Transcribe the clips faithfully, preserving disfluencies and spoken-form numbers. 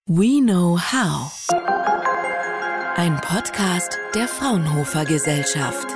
We Know How. Ein Podcast der Fraunhofer Gesellschaft.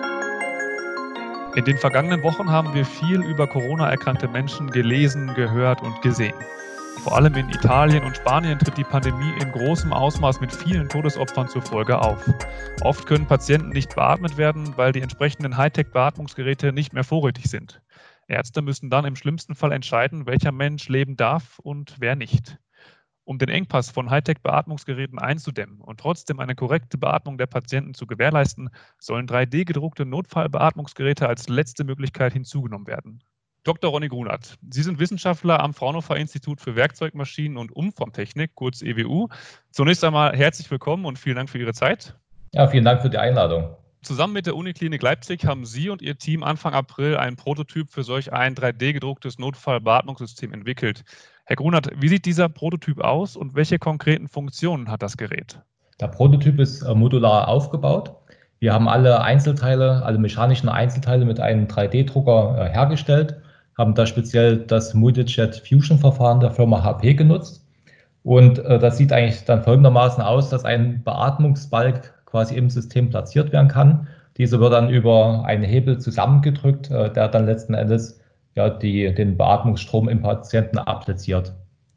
In den vergangenen Wochen haben wir viel über Corona erkrankte Menschen gelesen, gehört und gesehen. Vor allem in Italien und Spanien tritt die Pandemie in großem Ausmaß mit vielen Todesopfern zur Folge auf. Oft können Patienten nicht beatmet werden, weil die entsprechenden Hightech-Beatmungsgeräte nicht mehr vorrätig sind. Ärzte müssen dann im schlimmsten Fall entscheiden, welcher Mensch leben darf und wer nicht. Um den Engpass von Hightech-Beatmungsgeräten einzudämmen und trotzdem eine korrekte Beatmung der Patienten zu gewährleisten, sollen drei D gedruckte Notfallbeatmungsgeräte als letzte Möglichkeit hinzugenommen werden. Doktor Ronny Grunert, Sie sind Wissenschaftler am Fraunhofer Institut für Werkzeugmaschinen- und Umformtechnik, kurz E W U. Zunächst einmal herzlich willkommen und vielen Dank für Ihre Zeit. Ja, vielen Dank für die Einladung. Zusammen mit der Uniklinik Leipzig haben Sie und Ihr Team Anfang April einen Prototyp für solch ein drei D gedrucktes Notfallbeatmungssystem entwickelt. Herr Grunert, wie sieht dieser Prototyp aus und welche konkreten Funktionen hat das Gerät? Der Prototyp ist modular aufgebaut. Wir haben alle Einzelteile, alle mechanischen Einzelteile mit einem drei D Drucker hergestellt, haben da speziell das Multi-Jet Fusion Verfahren der Firma H P genutzt. Und das sieht eigentlich dann folgendermaßen aus, dass ein Beatmungsbalg quasi im System platziert werden kann. Dieser wird dann über einen Hebel zusammengedrückt, der dann letzten Endes ja, die, den Beatmungsstrom im Patienten appliziert.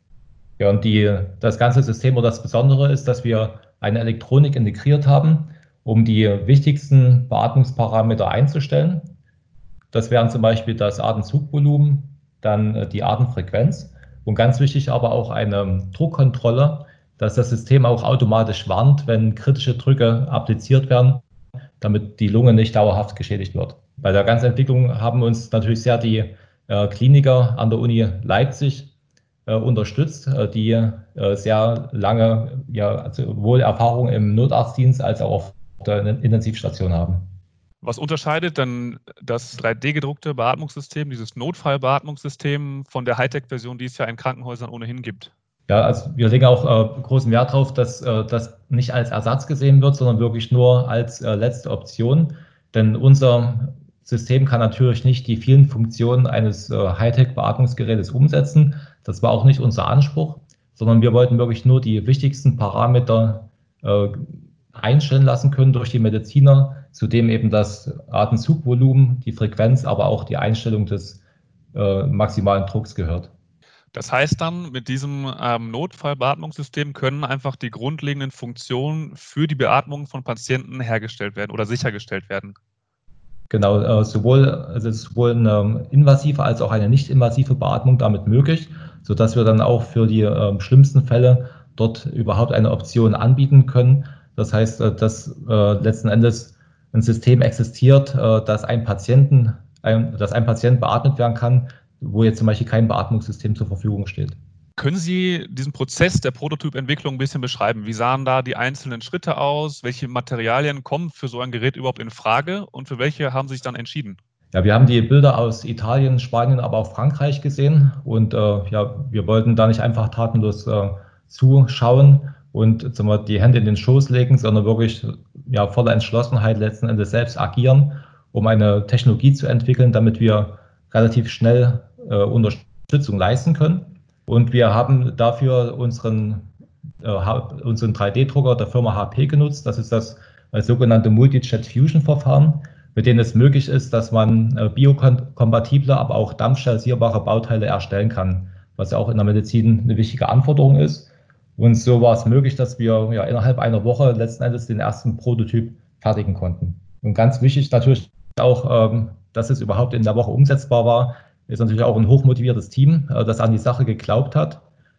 Ja, und die, das ganze System oder das Besondere ist, dass wir eine Elektronik integriert haben, um die wichtigsten Beatmungsparameter einzustellen. Das wären zum Beispiel das Atemzugvolumen, dann die Atemfrequenz und ganz wichtig aber auch eine Druckkontrolle, dass das System auch automatisch warnt, wenn kritische Drücke appliziert werden, damit die Lunge nicht dauerhaft geschädigt wird. Bei der ganzen Entwicklung haben uns natürlich sehr die äh, Kliniker an der Uni Leipzig äh, unterstützt, äh, die äh, sehr lange ja, also sowohl Erfahrung im Notarztdienst als auch auf der Intensivstation haben. Was unterscheidet dann das drei D gedruckte Beatmungssystem, dieses Notfallbeatmungssystem von der Hightech-Version, die es ja in Krankenhäusern ohnehin gibt? Ja, also wir legen auch äh, großen Wert darauf, dass äh, das nicht als Ersatz gesehen wird, sondern wirklich nur als äh, letzte Option. Denn unser System kann natürlich nicht die vielen Funktionen eines äh, Hightech-Beatmungsgerätes umsetzen. Das war auch nicht unser Anspruch, sondern wir wollten wirklich nur die wichtigsten Parameter äh, einstellen lassen können durch die Mediziner, zudem eben das Atemzugvolumen, die Frequenz, aber auch die Einstellung des äh, maximalen Drucks gehört. Das heißt dann, mit diesem ähm, Notfallbeatmungssystem können einfach die grundlegenden Funktionen für die Beatmung von Patienten hergestellt werden oder sichergestellt werden. Genau, äh, sowohl, also sowohl eine invasive als auch eine nicht-invasive Beatmung damit möglich, sodass wir dann auch für die äh, schlimmsten Fälle dort überhaupt eine Option anbieten können. Das heißt, äh, dass äh, letzten Endes ein System existiert, äh, dass ein Patienten, ein, dass ein Patient beatmet werden kann, wo jetzt zum Beispiel kein Beatmungssystem zur Verfügung steht. Können Sie diesen Prozess der Prototypentwicklung ein bisschen beschreiben? Wie sahen da die einzelnen Schritte aus? Welche Materialien kommen für so ein Gerät überhaupt in Frage und für welche haben Sie sich dann entschieden? Ja, wir haben die Bilder aus Italien, Spanien, aber auch Frankreich gesehen und äh, ja, wir wollten da nicht einfach tatenlos äh, zuschauen und sagen wir, die Hände in den Schoß legen, sondern wirklich ja, voller Entschlossenheit letzten Endes selbst agieren, um eine Technologie zu entwickeln, damit wir relativ schnell äh, Unterstützung leisten können. Und wir haben dafür unseren, äh, unseren drei D Drucker der Firma H P genutzt. Das ist das äh, sogenannte Multi-Jet Fusion Verfahren, mit dem es möglich ist, dass man äh, biokompatible, aber auch dampfstalsierbare Bauteile erstellen kann, was ja auch in der Medizin eine wichtige Anforderung ist. Und so war es möglich, dass wir ja, innerhalb einer Woche letzten Endes den ersten Prototyp fertigen konnten. Und ganz wichtig natürlich auch, ähm, dass es überhaupt in der Woche umsetzbar war, ist natürlich auch ein hochmotiviertes Team, äh, das an die Sache geglaubt hat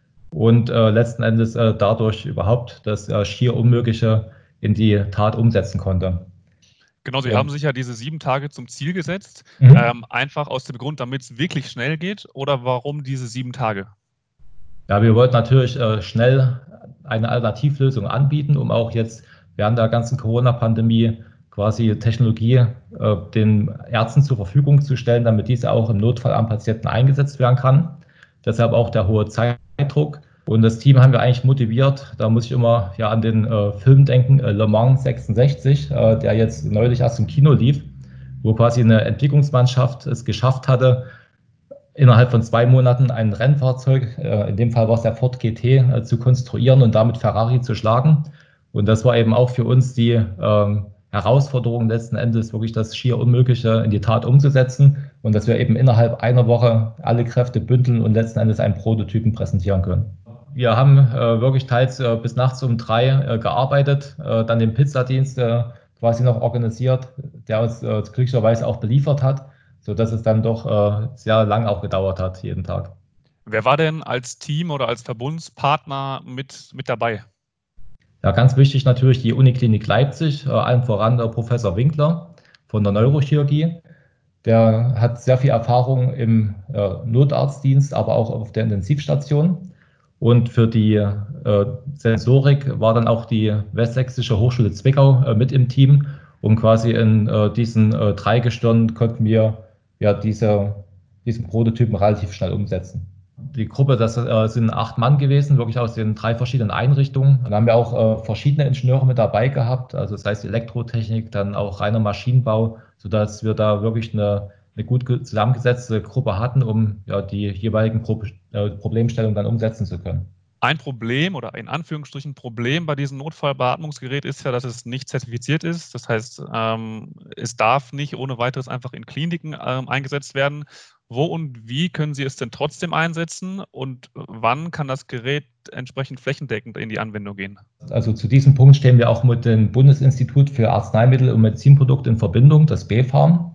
und äh, letzten Endes äh, dadurch überhaupt das äh, schier Unmögliche in die Tat umsetzen konnte. Genau, Sie ja. haben sich ja diese sieben Tage zum Ziel gesetzt, mhm. ähm, einfach aus dem Grund, damit es wirklich schnell geht, oder warum diese sieben Tage? Ja, wir wollten natürlich äh, schnell eine Alternativlösung anbieten, um auch jetzt während der ganzen Corona-Pandemie quasi Technologie äh, den Ärzten zur Verfügung zu stellen, damit diese auch im Notfall am Patienten eingesetzt werden kann. Deshalb auch der hohe Zeitdruck. Und das Team haben wir eigentlich motiviert. Da muss ich immer ja an den äh, Film denken, äh, Le Mans sechsundsechzig, äh, der jetzt neulich erst im Kino lief, wo quasi eine Entwicklungsmannschaft es geschafft hatte, innerhalb von zwei Monaten ein Rennfahrzeug, äh, in dem Fall war es der Ford G T, äh, zu konstruieren und damit Ferrari zu schlagen. Und das war eben auch für uns die äh, Herausforderung, letzten Endes wirklich das schier Unmögliche in die Tat umzusetzen und dass wir eben innerhalb einer Woche alle Kräfte bündeln und letzten Endes einen Prototypen präsentieren können. Wir haben äh, wirklich teils äh, bis nachts um drei äh, gearbeitet, äh, dann den Pizzadienst äh, quasi noch organisiert, der uns äh, glücklicherweise auch beliefert hat, sodass es dann doch äh, sehr lang auch gedauert hat, jeden Tag. Wer war denn als Team oder als Verbundspartner mit, mit dabei? Ja, ganz wichtig natürlich die Uniklinik Leipzig, äh, allen voran der Professor Winkler von der Neurochirurgie. Der hat sehr viel Erfahrung im äh, Notarztdienst, aber auch auf der Intensivstation. Und für die äh, Sensorik war dann auch die Westsächsische Hochschule Zwickau äh, mit im Team. Und quasi in äh, diesen äh, drei Gestirnen konnten wir ja diese, diesen Prototypen relativ schnell umsetzen. Die Gruppe, das äh, sind acht Mann gewesen, wirklich aus den drei verschiedenen Einrichtungen. Dann haben wir auch äh, verschiedene Ingenieure mit dabei gehabt, also das heißt Elektrotechnik, dann auch reiner Maschinenbau, sodass wir da wirklich eine, eine gut zusammengesetzte Gruppe hatten, um ja, die jeweiligen Pro äh, Problemstellungen dann umsetzen zu können. Ein Problem oder in Anführungsstrichen Problem bei diesem Notfallbeatmungsgerät ist ja, dass es nicht zertifiziert ist. Das heißt, ähm, es darf nicht ohne weiteres einfach in Kliniken ähm, eingesetzt werden. Wo und wie können Sie es denn trotzdem einsetzen und wann kann das Gerät entsprechend flächendeckend in die Anwendung gehen? Also zu diesem Punkt stehen wir auch mit dem Bundesinstitut für Arzneimittel und Medizinprodukte in Verbindung, das B fArM.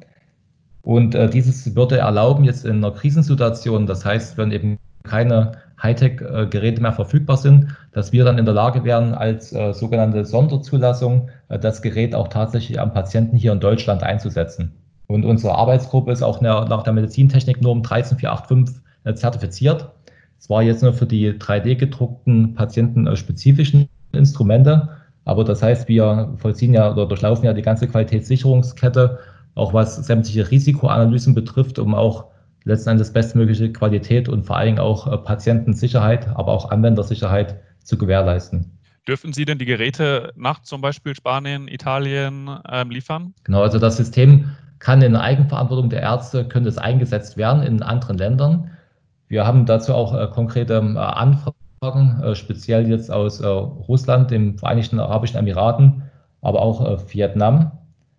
Und äh, dieses würde erlauben, jetzt in einer Krisensituation, das heißt, wenn eben keine Hightech-Geräte mehr verfügbar sind, dass wir dann in der Lage wären, als äh, sogenannte Sonderzulassung äh, das Gerät auch tatsächlich am Patienten hier in Deutschland einzusetzen. Und unsere Arbeitsgruppe ist auch nach der Medizintechniknorm dreizehn vier acht fünf zertifiziert. Zwar jetzt nur für die drei D gedruckten patientenspezifischen Instrumente, aber das heißt, wir vollziehen ja oder durchlaufen ja die ganze Qualitätssicherungskette, auch was sämtliche Risikoanalysen betrifft, um auch letzten Endes bestmögliche Qualität und vor allen Dingen auch Patientensicherheit, aber auch Anwendersicherheit zu gewährleisten. Dürfen Sie denn die Geräte nach zum Beispiel Spanien, Italien ähm, liefern? Genau, also das System kann in Eigenverantwortung der Ärzte, könnte es eingesetzt werden in anderen Ländern. Wir haben dazu auch äh, konkrete äh, Anfragen, äh, speziell jetzt aus äh, Russland, den Vereinigten Arabischen Emiraten, aber auch äh, Vietnam.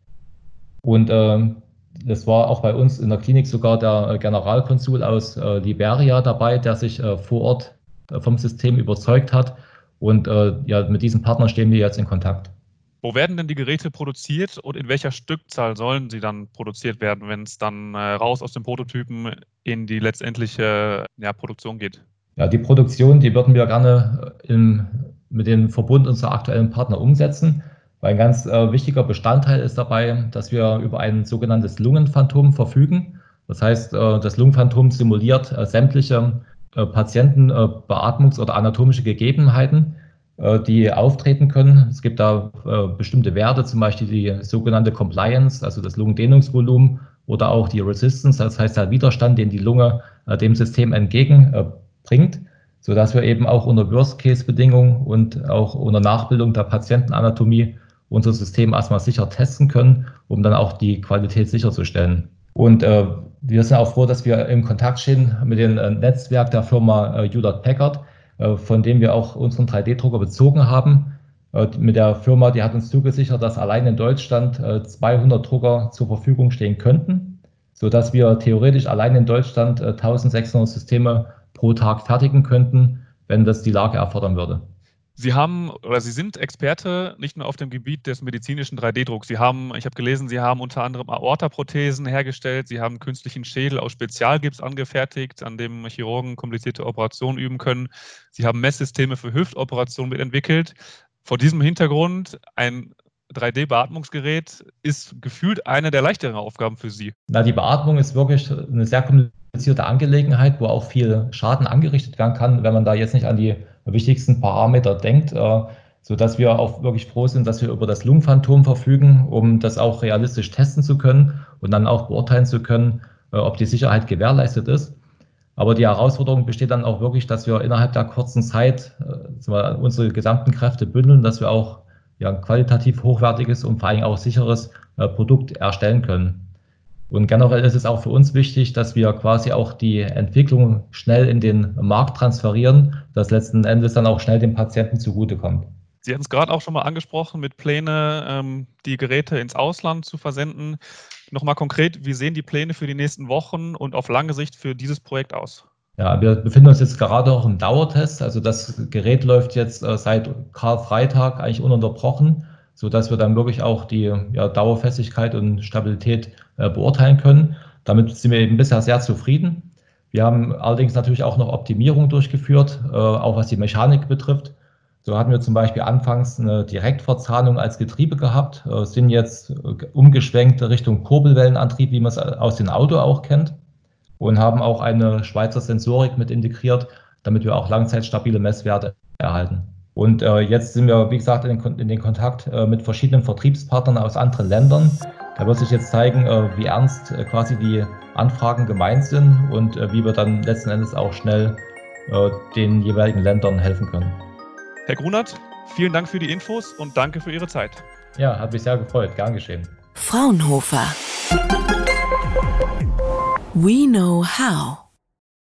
Und äh, das war auch bei uns in der Klinik sogar der äh, Generalkonsul aus äh, Liberia dabei, der sich äh, vor Ort äh, vom System überzeugt hat. Und äh, ja, mit diesem Partner stehen wir jetzt in Kontakt. Wo werden denn die Geräte produziert und in welcher Stückzahl sollen sie dann produziert werden, wenn es dann äh, raus aus dem Prototypen in die letztendliche ja, Produktion geht? Ja, die Produktion, die würden wir gerne im, mit dem Verbund unserer aktuellen Partner umsetzen, weil ein ganz äh, wichtiger Bestandteil ist dabei, dass wir über ein sogenanntes Lungenphantom verfügen. Das heißt, äh, das Lungenphantom simuliert äh, sämtliche äh, Patienten, äh, Beatmungs- oder anatomische Gegebenheiten, die auftreten können. Es gibt da äh, bestimmte Werte, zum Beispiel die sogenannte Compliance, also das Lungendehnungsvolumen oder auch die Resistance, das heißt der Widerstand, den die Lunge äh, dem System entgegenbringt, äh, sodass wir eben auch unter Worst-Case-Bedingungen und auch unter Nachbildung der Patientenanatomie unser System erstmal sicher testen können, um dann auch die Qualität sicherzustellen. Und äh, wir sind auch froh, dass wir im Kontakt stehen mit dem äh, Netzwerk der Firma äh, Hewlett Packard, von dem wir auch unseren drei D Drucker bezogen haben. Mit der Firma, die hat uns zugesichert, dass allein in Deutschland zweihundert Drucker zur Verfügung stehen könnten, sodass wir theoretisch allein in Deutschland eintausendsechshundert Systeme pro Tag fertigen könnten, wenn das die Lage erfordern würde. Sie haben oder Sie sind Experte nicht nur auf dem Gebiet des medizinischen drei D Drucks. Sie haben, ich habe gelesen, Sie haben unter anderem Aortaprothesen hergestellt, Sie haben künstlichen Schädel aus Spezialgips angefertigt, an dem Chirurgen komplizierte Operationen üben können. Sie haben Messsysteme für Hüftoperationen mitentwickelt. Vor diesem Hintergrund ein drei D Beatmungsgerät ist gefühlt eine der leichteren Aufgaben für Sie. Na, die Beatmung ist wirklich eine sehr komplizierte Angelegenheit, wo auch viel Schaden angerichtet werden kann, wenn man da jetzt nicht an die wichtigsten Parameter denkt, äh, sodass wir auch wirklich froh sind, dass wir über das Lungenphantom verfügen, um das auch realistisch testen zu können und dann auch beurteilen zu können, äh, ob die Sicherheit gewährleistet ist. Aber die Herausforderung besteht dann auch wirklich, dass wir innerhalb der kurzen Zeit äh, unsere gesamten Kräfte bündeln, dass wir auch ja, ein qualitativ hochwertiges und vor allem auch sicheres äh, Produkt erstellen können. Und generell ist es auch für uns wichtig, dass wir quasi auch die Entwicklung schnell in den Markt transferieren, dass letzten Endes dann auch schnell dem Patienten zugutekommt. Sie hatten es gerade auch schon mal angesprochen, mit Pläne, ähm, die Geräte ins Ausland zu versenden. Nochmal konkret, wie sehen die Pläne für die nächsten Wochen und auf lange Sicht für dieses Projekt aus? Ja, wir befinden uns jetzt gerade auch im Dauertest. Also das Gerät läuft jetzt äh, seit Karfreitag eigentlich ununterbrochen, sodass wir dann wirklich auch die ja, Dauerfestigkeit und Stabilität äh, beurteilen können. Damit sind wir eben bisher sehr zufrieden. Wir haben allerdings natürlich auch noch Optimierung durchgeführt, äh, auch was die Mechanik betrifft. So hatten wir zum Beispiel anfangs eine Direktverzahnung als Getriebe gehabt, äh, sind jetzt äh, umgeschwenkt Richtung Kurbelwellenantrieb, wie man es aus dem Auto auch kennt. Und haben auch eine Schweizer Sensorik mit integriert, damit wir auch langzeitstabile Messwerte erhalten. Und äh, jetzt sind wir, wie gesagt, in den, in den Kontakt äh, mit verschiedenen Vertriebspartnern aus anderen Ländern. Da wird sich jetzt zeigen, äh, wie ernst äh, quasi die Anfragen gemeint sind und äh, wie wir dann letzten Endes auch schnell äh, den jeweiligen Ländern helfen können. Herr Grunert, vielen Dank für die Infos und danke für Ihre Zeit. Ja, hat mich sehr gefreut. Gern geschehen. Fraunhofer. We know how.